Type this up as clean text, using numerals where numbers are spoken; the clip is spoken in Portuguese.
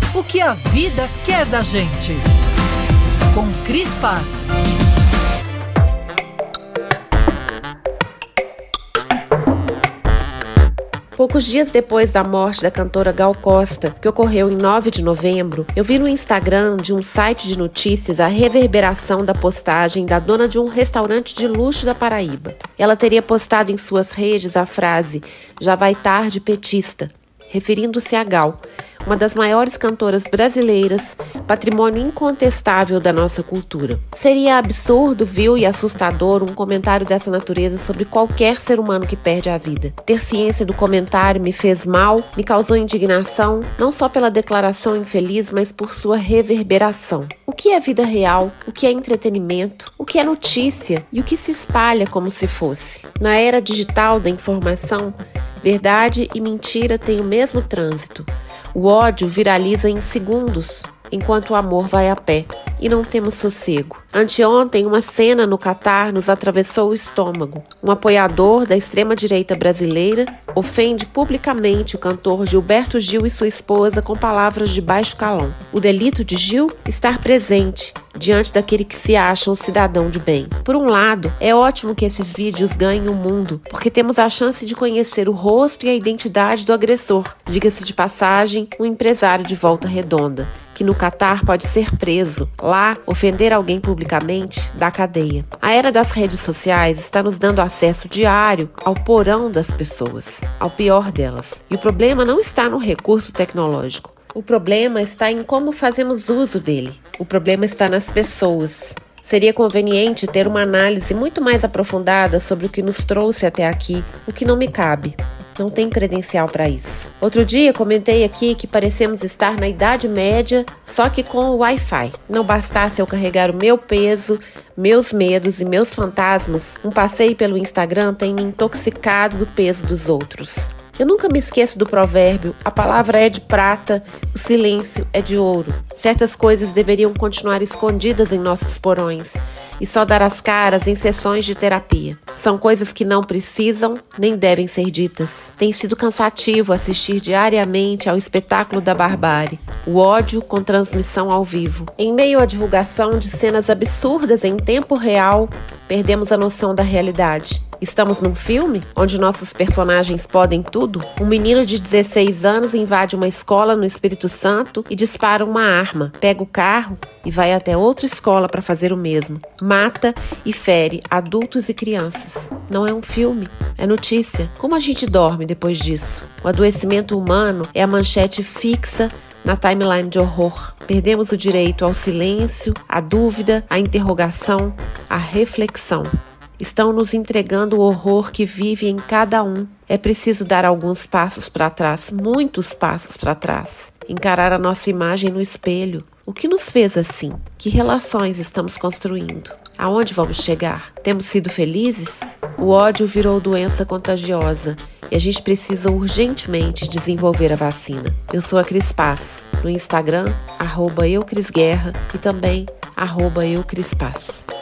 O que a vida quer da gente. Com Cris Paz. Poucos dias depois da morte da cantora Gal Costa, que ocorreu em 9 de novembro, eu vi no Instagram de um site de notícias a reverberação da postagem da dona de um restaurante de luxo da Paraíba. Ela teria postado em suas redes a frase "Já vai tarde, petista", referindo-se a Gal, uma das maiores cantoras brasileiras, patrimônio incontestável da nossa cultura. Seria absurdo, vil e assustador um comentário dessa natureza sobre qualquer ser humano que perde a vida. Ter ciência do comentário me fez mal, me causou indignação, não só pela declaração infeliz, mas por sua reverberação. O que é vida real? O que é entretenimento? O que é notícia? E o que se espalha como se fosse? Na era digital da informação, verdade e mentira têm o mesmo trânsito. O ódio viraliza em segundos, enquanto o amor vai a pé, e não temos sossego. Anteontem, uma cena no Catar nos atravessou o estômago. Um apoiador da extrema-direita brasileira ofende publicamente o cantor Gilberto Gil e sua esposa com palavras de baixo calão. O delito de Gil? Estar presente diante daquele que se acha um cidadão de bem. Por um lado, é ótimo que esses vídeos ganhem o mundo, porque temos a chance de conhecer o rosto e a identidade do agressor. Diga-se de passagem, um empresário de Volta Redonda, que no Catar pode ser preso. Lá, ofender alguém publicamente dá cadeia. A era das redes sociais está nos dando acesso diário ao porão das pessoas, ao pior delas. E o problema não está no recurso tecnológico. O problema está em como fazemos uso dele. O problema está nas pessoas. Seria conveniente ter uma análise muito mais aprofundada sobre o que nos trouxe até aqui, o que não me cabe. Não tenho credencial para isso. Outro dia comentei aqui que parecemos estar na Idade Média, só que com o Wi-Fi. Não bastasse eu carregar o meu peso, meus medos e meus fantasmas, um passeio pelo Instagram tem me intoxicado do peso dos outros. Eu nunca me esqueço do provérbio: a palavra é de prata, o silêncio é de ouro. Certas coisas deveriam continuar escondidas em nossos porões e só dar as caras em sessões de terapia. São coisas que não precisam nem devem ser ditas. Tem sido cansativo assistir diariamente ao espetáculo da barbárie, o ódio com transmissão ao vivo. Em meio à divulgação de cenas absurdas em tempo real, perdemos a noção da realidade. Estamos num filme onde nossos personagens podem tudo? Um menino de 16 anos invade uma escola no Espírito Santo e dispara uma arma, pega o carro e vai até outra escola para fazer o mesmo. Mata e fere adultos e crianças. Não é um filme, é notícia. Como a gente dorme depois disso? O adoecimento humano é a manchete fixa na timeline de horror. Perdemos o direito ao silêncio, à dúvida, à interrogação, à reflexão. Estão nos entregando o horror que vive em cada um. É preciso dar alguns passos para trás, muitos passos para trás. Encarar a nossa imagem no espelho. O que nos fez assim? Que relações estamos construindo? Aonde vamos chegar? Temos sido felizes? O ódio virou doença contagiosa e a gente precisa urgentemente desenvolver a vacina. Eu sou a Cris Paz, no Instagram, @eucrisguerra e também @eucrispaz.